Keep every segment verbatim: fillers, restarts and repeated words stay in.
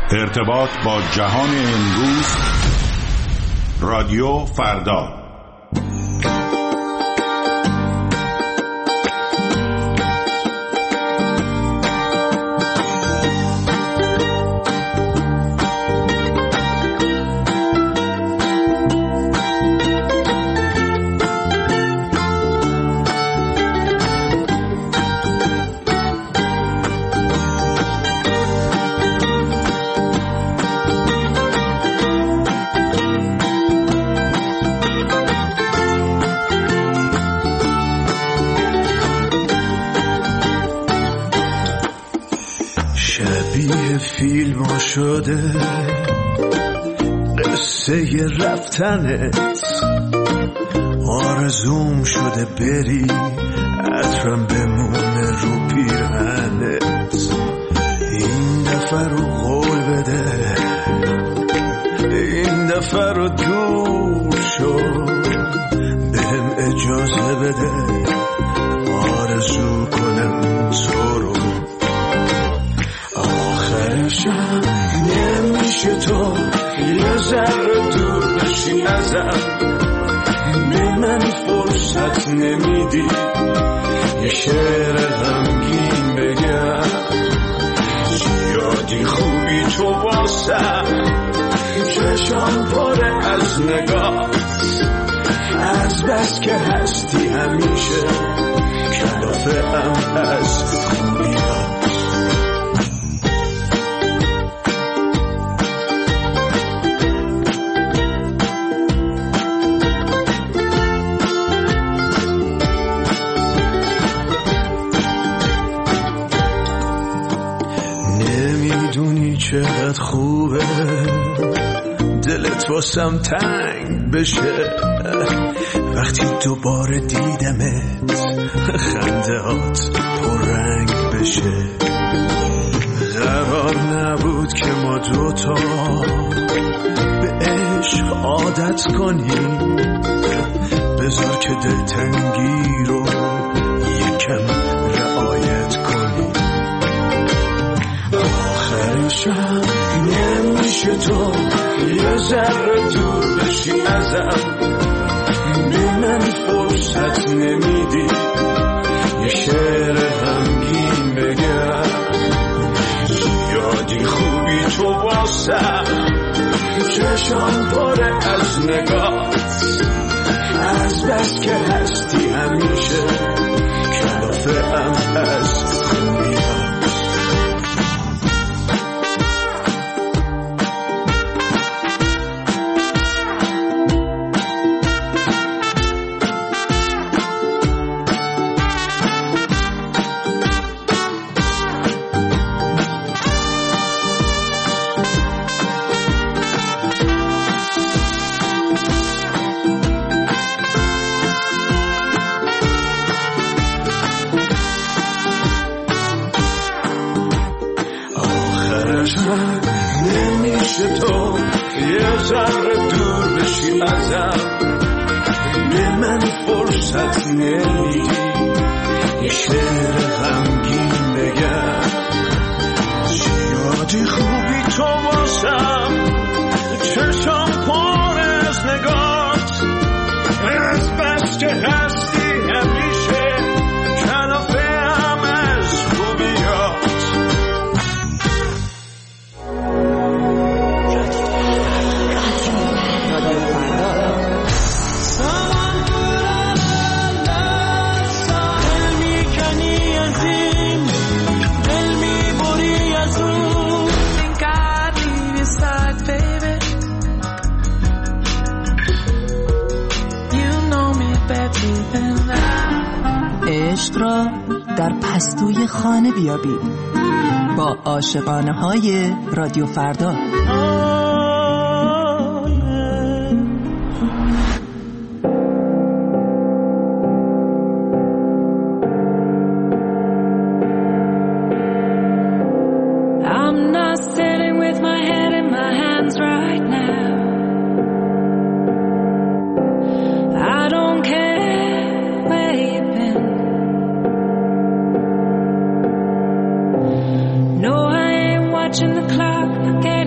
ارتباط با جهان امروز، رادیو فردا. فیلم شده قصه رفتنت، آرزوم شده بری عطرم بمونه رو پیرهنت. این دفعه رو قول بده، این دفعه رو دور شو، بهم اجازه بده آرزو کنم تو رو. آخرشم نمیشه تو یه ذره دور بشی ازم، به من فرصت نمیدی یه شعر غمگین بگم. زیادی خوبی تو واسم، چشام پره از نگات، از بس که هستی همیشه کلافه ام از خوبی ها. چقدر خوبه دلت واسم تنگ بشه وقتی دوباره دیدمت، خندهات پررنگ بشه. قرار نبود که ما دوتا به عشق عادت کنیم، بذار که دلتنگی رو یکم رعایت کنیم. آخرشم نمیشه تو یه ذره دور بشی ازم، به من فرصت نمیدی یه شعر غمگین بگم. زیادی خوبی تو واسم، چشام پره از نگات، از بس که هستی همیشه کلافه ام از خوبی ها. نمیشه تو یه ذره دور بشی ازم، به من فرصت نمیدی یه شعر غمگین بگم. زیادی خوبی تو واسم، چشام پر از نگات، از بس که هستی همیشه کلافه هم از خوبیات. عشق را در پستوی خانه بیابید با عاشقانه های رادیو فردا. I'm not sitting with my head in my hands right now. I don't care where you've been. No, I ain't watching the clock. I get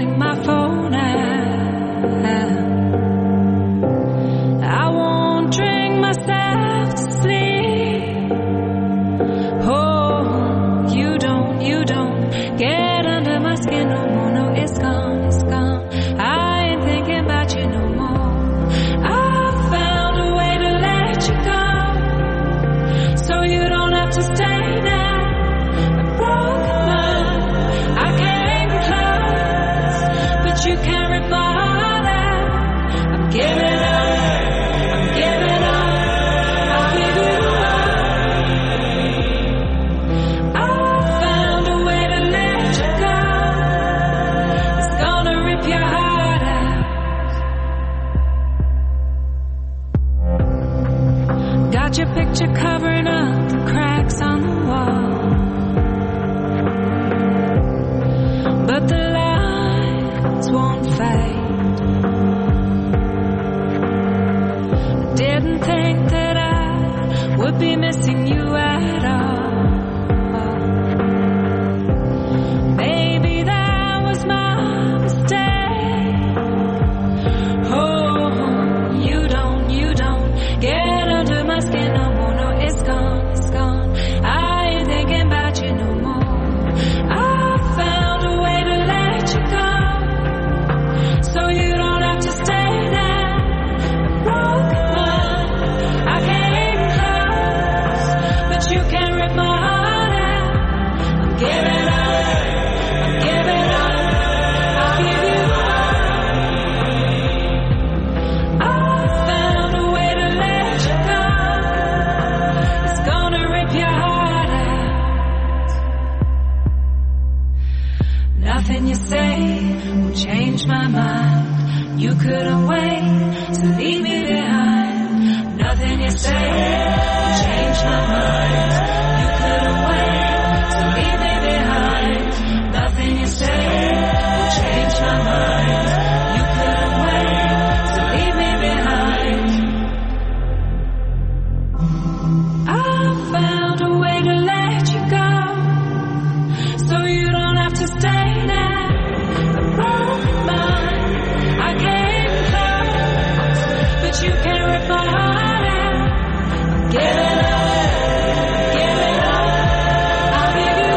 but the lights won't fade. I didn't think that I would be missing you at all. Maybe that was my mistake. Oh, you don't, you don't get under my skin no more. No, it's gone, it's gone. I ain't thinking about you no more. I found a way to let you go, so you don't have to stay there. A broken heart, I came close, but you can't rip my heart out. I'm giving up, I'm giving up, I'll give you up. I found a way to let you go. It's gonna rip your heart out. Nothing you say will change my mind. You couldn't wait to leave me behind. Nothing you say will change my mind. You couldn't wait to leave me behind. Nothing you say will change my mind. You couldn't wait to leave me behind. I found a way to let you go, so you don't have to stay there. A broken mind, I came close, but you can't rip my heart out. Give it up, give it up, I'll give you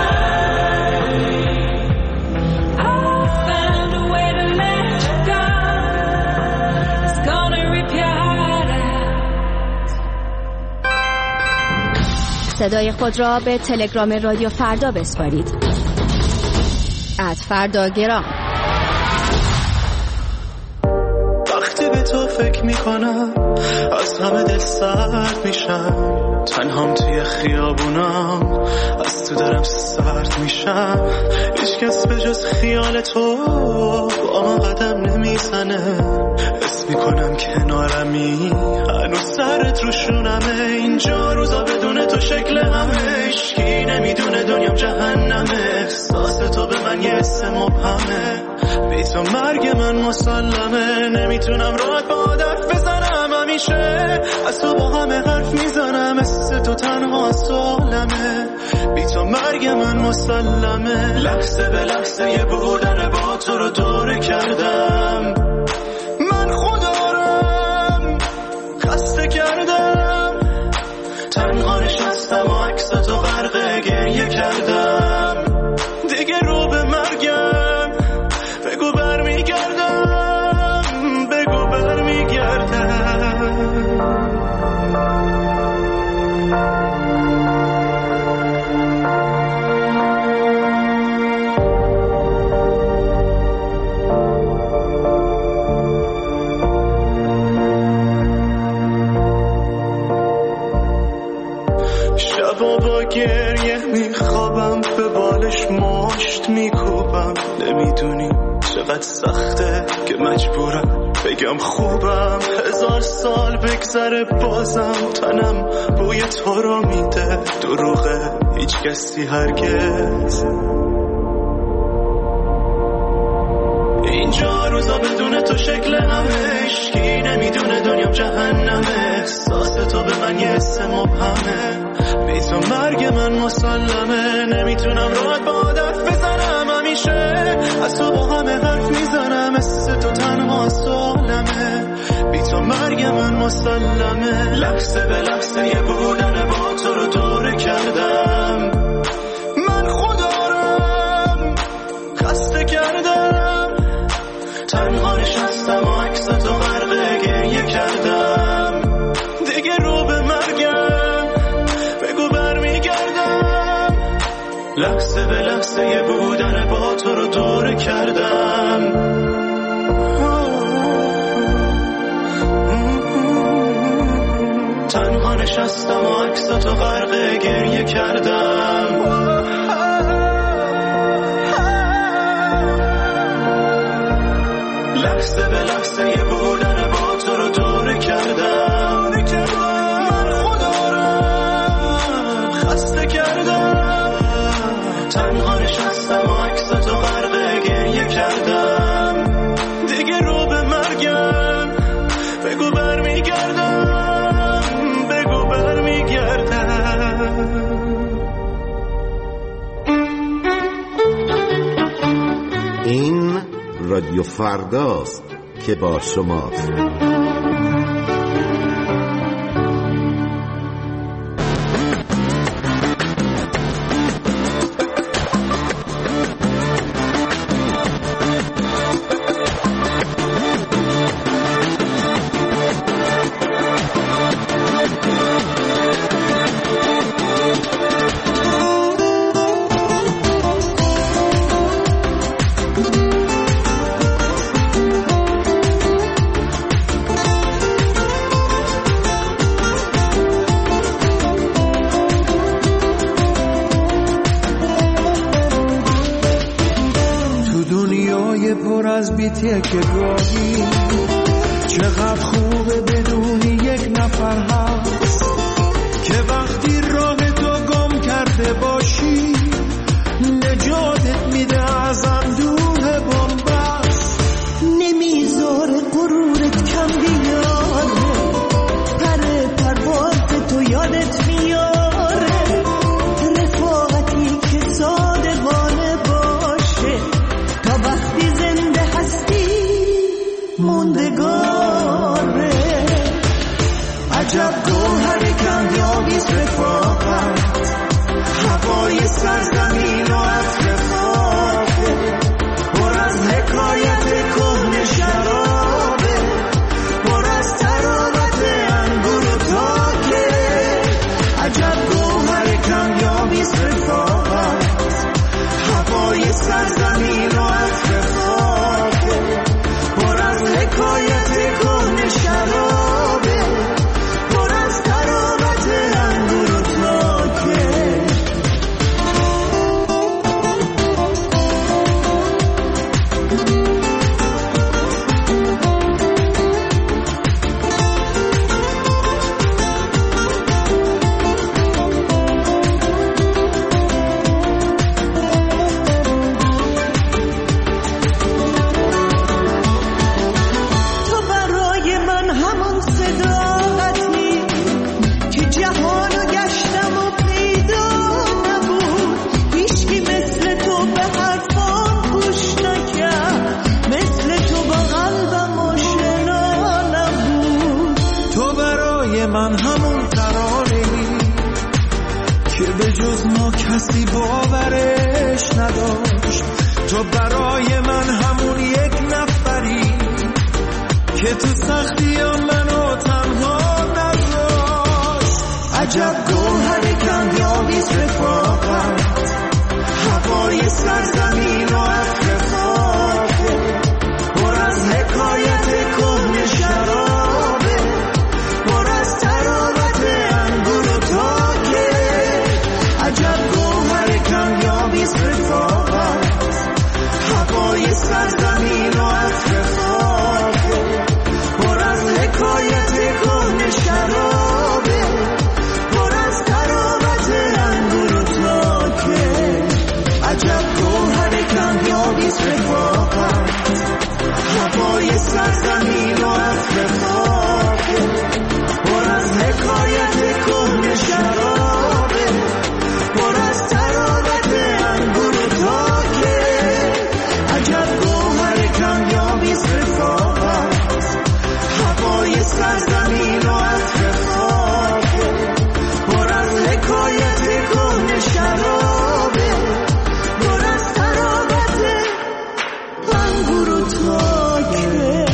up. I found a way to let you go. It's gonna rip your heart out. صدای خود را به تلگرام رادیو فردا بسپارید. ات فردا گرام. وقتی به تو فکر میکنم از همه دل سرد میشم. تنهام توی خیابونم از تو دارم سرد میشم. هیچ کس به جز خیال تو با من قدم نمیزنه. حس میکنم کنارمی هنوز سرت روشونمه. اینجا روزا بدون تو شکل همه. هیچکی نمیدونه دنیام جهنمه. احساس تو به من یه حس مبهمه. بی تو مرگ من مسلمه. نمیتونم راحت با حرف بزنم. همیشه از تو با همه حرف میزنم. مثل تو تنها سالمه. بی تو مرگ من مسلمه. لحظه به لحظه یه بودن با تو رو دوره کردم. من خودارم خسته کردم. تنها نشستم و عکس تو غرق گریه کردم. دیگه رو به مرگم بگو برمیگردم. بگو برمیگردم. شبا با گریه میخوابم. به بالش مشت میکوبم. نمیدونی چقدر سخته که مجبورم بگم خوبم. هزار سال بگذره بازم تنم بوی تو رو میده. دروغه هیچ کسی هرگز. اینجا روزا بدون تو شکل همه. هیچکی نمیدونه دنیام جهنمه. احساس تو به من یه حس مبهمه. بی تو مرگ من مسلمه. نمیتونم راحت با حرف بزنم. همیشه از تو با همه حرف میزنم. مثل تو تنها سالمه. بی تو مرگ من مسلمه. لحظه به لحظه یه بودن با تو رو دوره کردم. من خودارم خسته کردم. تنها نشستم و عکس تو غرق گریه کردم. دیگه رو به مرگم بگو برمیگردم. لحظه به لحظه یه بودن با تو رو دوره کردم. تنها نشستم و عکس تو غرق گریه کردم. لحظه به لحظه یه بودن با تو رو دوره کردم. من خودارم خسته کردم. تنها نشستم و عکس تو غرق رادیو فرداست که با شماست. که گاهی چقدر خوبه بدونی یک نفر هست که وقتی راه تو گم کرده باشی نجاتت میده از اندوه بنبست، نمیذاره غرورت کم بیاره، پر پرواز تو یادت میاره، رفاقتی که صادقانه باشه تا وقتی زنده هستی موندگاره. عجب گوهر کمیابیست رفاقت، هوای سرزمین و عطر خاکه، پر از حکایت کهنه شرابه، پر از تراوت انگور و تاکه. عجب گوهر کمیابیست رفاقت، هوای سرزمین و عطر خاکه، پر از حکایت کهنه شرابه، پر از تراوت انگور و تاکه. من همون ترانه‌ای که به جز ما کسی باورش نداشت، تو برای من همون یک نفری که تو سختی منو تنها نذاشت. عجب گوهر کمیابیست رفاقت، هوای سرزمین و عطر خاکه، پر از حکایت کهنه شرابه، پر از تراوت انگور و تاکه. عجب گوهر کمیابیست رفاقت، هوای سرزمین و عطر خاکه، پر از حکایت کهنه شرابه، پر از تراوت انگور و تاکه. عجب گوهر کمیابیست رفاقت، هوای سرزمین و عطر خاکه، پر از حکایت کهنه شرابه، پر از تراوت انگور و تاکه. عجب گوهر کمیابیست رفاقت، هوای سرزمین و عطر خاکه، پر از حکایت کهنه شرابه، پر از تراوت انگور و تاکه.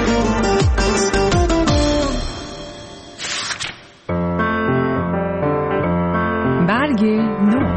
برگ نو.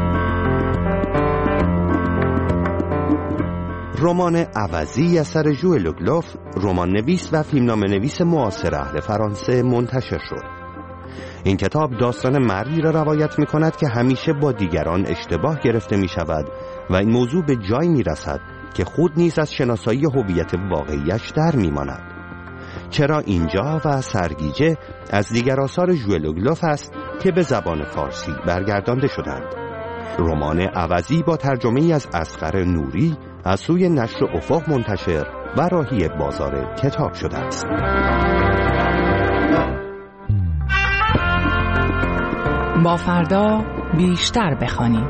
رمان عوضی اثر ژوئل لوگلاف، رمان نویس و فیلمنامه نویس معاصر اهل فرانسه منتشر شد. این کتاب داستان مردی را روایت می کند که همیشه با دیگران اشتباه گرفته می شود و این موضوع به جای می رسد که خود نیز از شناسایی هویت واقعیش در می ماند. چرا اینجا و سرگیجه از دیگر آثار ژوئل لوگلاف است که به زبان فارسی برگردانده شدند. رمان عوضی با ترجمه‌ای از اصغر نوری از سوی نشر افق منتشر و راهی بازار کتاب شده است. با فردا بیشتر بخوانیم.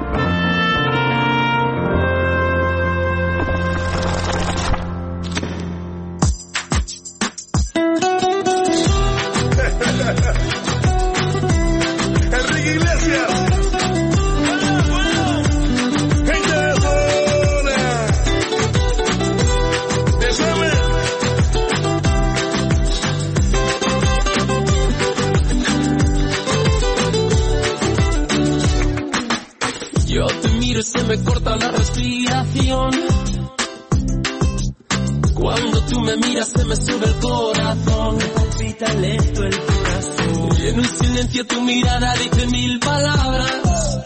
tú me miras se me sube el corazón, me palpita lento el corazón. Y en un silencio tu mirada dice mil palabras.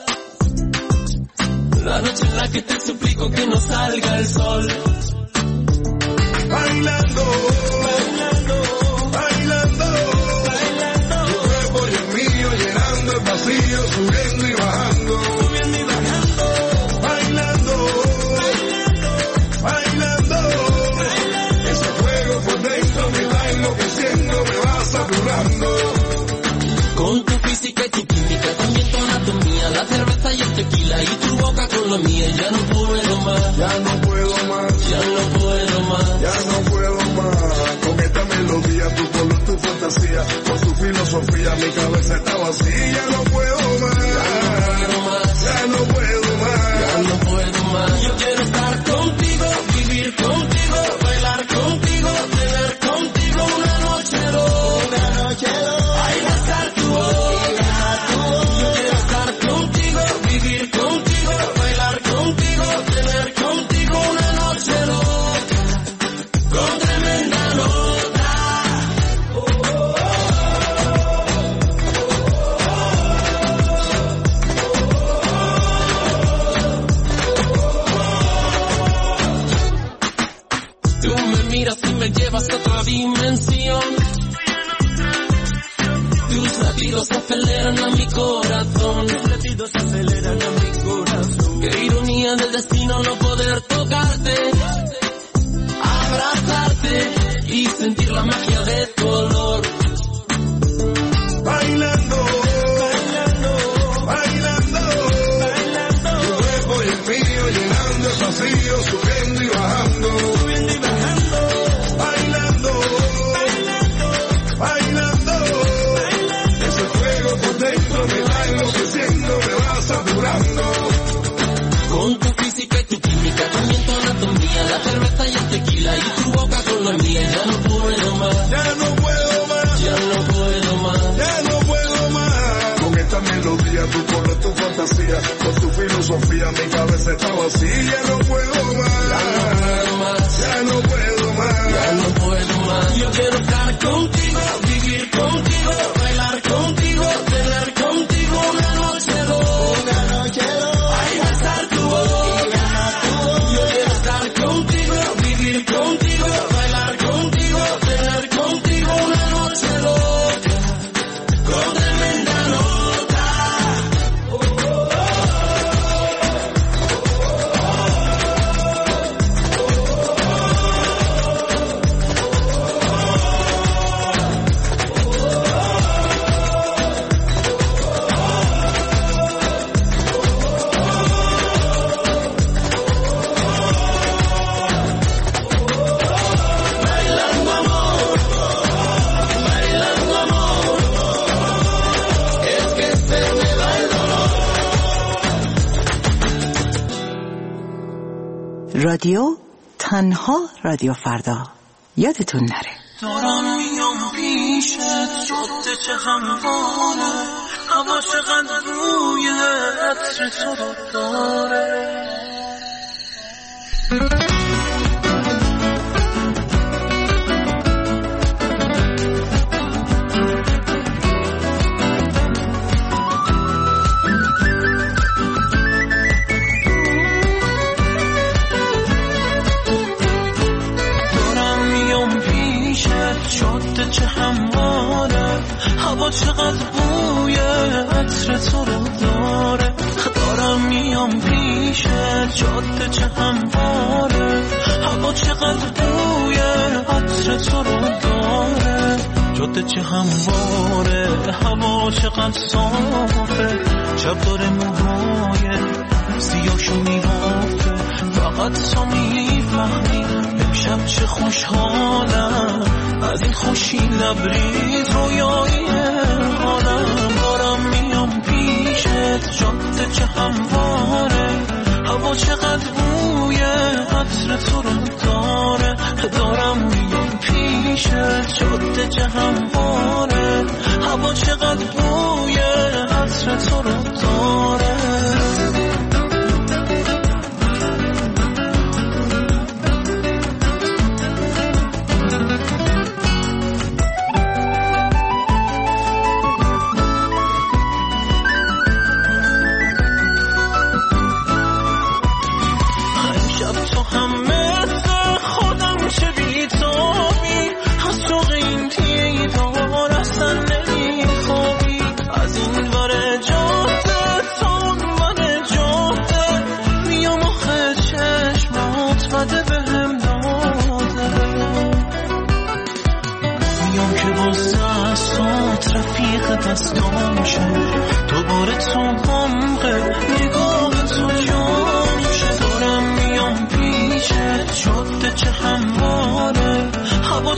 La noche en la que te suplico que no salga el sol. Bailando, bailando, bailando, bailando. Tu cuerpo y el mío llenando el vacío, subiendo y bajando, subiendo y bajando. Bailando, bailando, bailando. Ese fuego por dentro me va enloqueciendo, me va saturando. Con tu física y tu química, también tu anatomía, la cerveza y el tequila y tu boca con la mía. Ya no puedo más, ya no puedo más, ya no puedo más, ya no puedo más. Con esta melodía, tu color, tu fantasía, con su filosofía, mi cabeza está vacía. Ya no puedo más, ya no puedo más, ya no puedo más. Yo quiero estar contigo, vivir contigo, bailar contigo, tener contigo una noche loca, una noche loca. Ahí va a estar tu voz, yo quiero estar contigo, vivir contigo, bailar contigo, tener contigo una noche loca, con tremenda nota. Tú me miras y me llevas a otra dimensión. Tus latidos aceleran a mi corazón. Tus latidos aceleran a mi corazón. Qué ironía del destino no poder tocarte, abrazarte y sentir la magia de tu olor. Bailando, bailando, bailando, bailando. Tu cuerpo y el mío llenando el vacío, subiendo y bajando, subiendo y bajando. Bailando, bailando, bailando, bailando. Ese fuego por dentro me va enloqueciendo, me va saturando. Con tu física y tu química, también tu anatomía, la cerveza y el tequila y tu boca con la mía. Ya no puedo más, ya no puedo más, ya no puedo más, ya no puedo más. Con esta melodía, tu color, tu fantasía, con tu filosofía, mi cabeza está vacía. Ya no puedo más, ya no puedo más, ya no puedo más. Yo quiero estar contigo, vivir contigo, bailar contigo, tener contigo una noche loca, una noche loca. Ahí va a estar tu boca, yo quiero estar contigo, vivir contigo, bailar contigo, tener contigo una noche loca, con tremenda nota. Bailando amor, bailando amor, es que se me va el dolor. رادیو تنها رادیو فردا، یادتون نره. دارم میام پیشت، جاده چه همواره، هوا چقدر روی عطر تو رو داره. جاده چه همواره، هوا چقدر بوی عطر تو رو داره. دارم میام پیش، جاده چه همواره، هوا چقدر بوی عطر تو رو داره. جاده چه همواره، هوا چقدر صافه، شب داره موهای سیاهشو میبافه. فقط تو میفهمی امشب چه خوشحالم، از این خوشی لبریز رویایی حالم. دارم میام پیشت، جاده چه همواره، هوا چقدر بوی عطر تو رو داره. دارم میام پیشت، جاده چه همواره، هوا چقدر بوی عطر تو رو داره.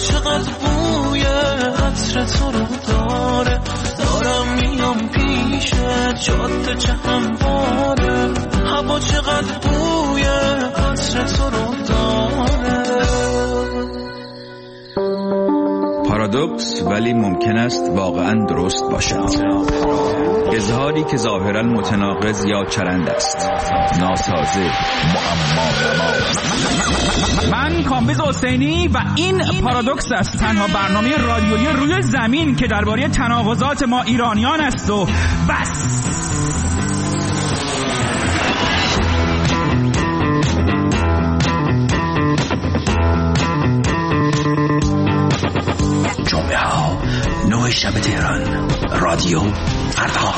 چقدر بوی عطر تو رو داره، دارم میام پیشه جاده چه همواره، هوا چقدر بوی عطر تو رو داره. پارادوکس ولی ممکن است واقعا درست باشد. اظهاری که ظاهرا متناقض یا چرند است، ناسازه، معما. من کامبیز حسینی و این پارادوکس است، تنها برنامه رادیویی روی زمین که درباره تناقضات ما ایرانیان است و بس. جمعه ها نه شب تهران، رادیو فردا.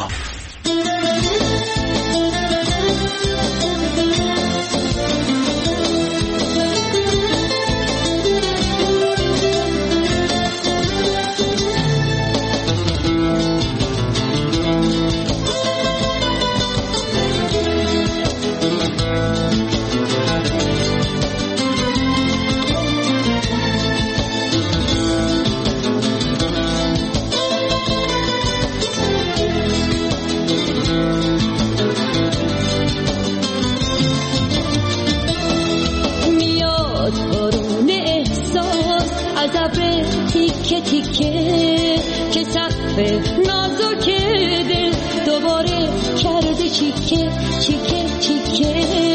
تیکه تیکه که سقف نازک دل دوباره کرده چیکه چیکه چیکه.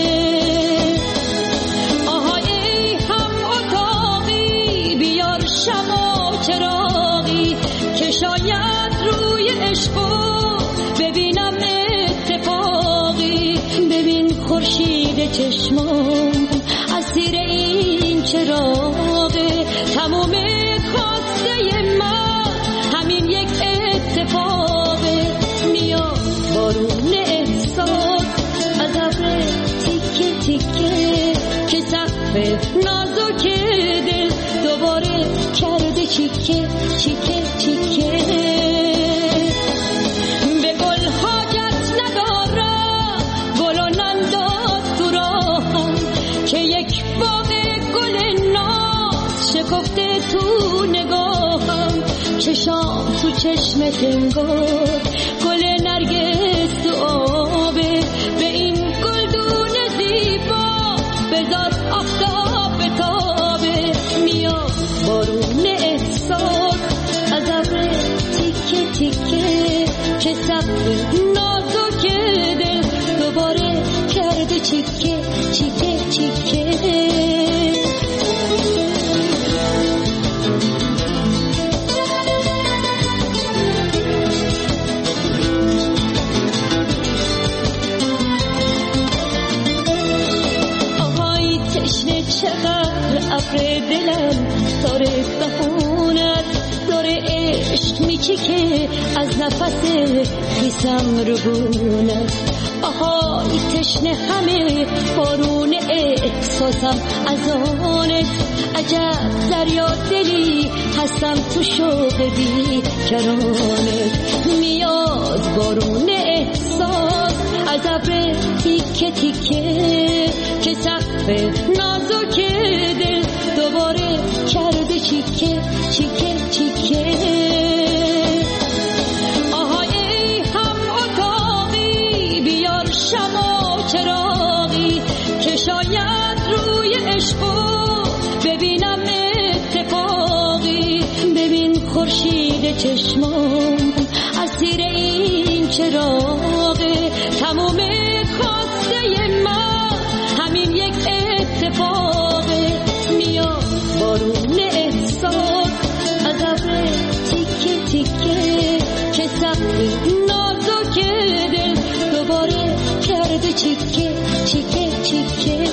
آهای هم اتاقی بیار شمع چراغی که شاید روی عشقو ببینم اتفاقی. ببین خورشید چشمام اسیر این چراغه، تموم خواسته من همین یک اتفاقه. میاد بارون احساس از ابر تیکه تیکه که سقف نازک دل دوباره کرده چیکه چیکه چیکه. به گل حاجت ندارم گل و ننداز تو راهم که یک باغ گل ناز شکفته تو نگاهم. چشام تو چشم تنگار گل نرگس تو آبه، به این گلدون زیبا بذار آفتاب بتابه. میاد بارون احساس از ابر تیکه تیکه که سقف نازک دل دوباره کرده چیکه چیکه چیکه. چقدر ابر دلم داره بخونت، داره عشق میچیکه از نفس خیسم رو بونت. آهای تشنه همه بارون احساسم از آنت، عجب دریا دلی هستم تو شوق بیکرانت. میاد بارون احساس از ابر تیکه تیکه که سقف نازک دل دوباره کرده چیکه چیکه چیکه. آهای هم اتاقی بیار شمع چراغی که شاید روی عشقو ببینم اتفاقی. ببین خورشید چشمام اسیر این چراغه، تموم خواسته من همین یک اتفاقه. میاد بارون احساس از ابر تیکه تیکه که سقف نازک دل دوباره کرده چیکه چیکه چیکه.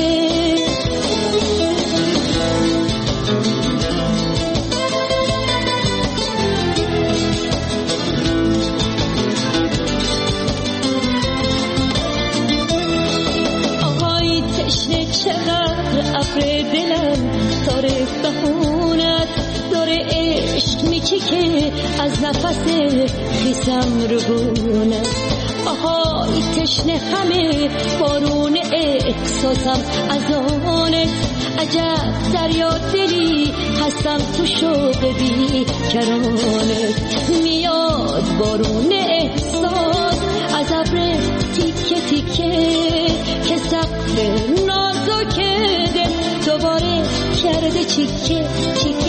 چقدر ابر دلم داره بخونت، داره عشق میچیکه از نفس خیسم رو بونت. آهای تشنه همه بارون احساسم از آنت، عجب دریا دلی هستم تو شوق بی کرانت. میاد بارون احساس از ابر تیکه تیکه که سقف نازک دل دوباره کرده چیکه چیکه.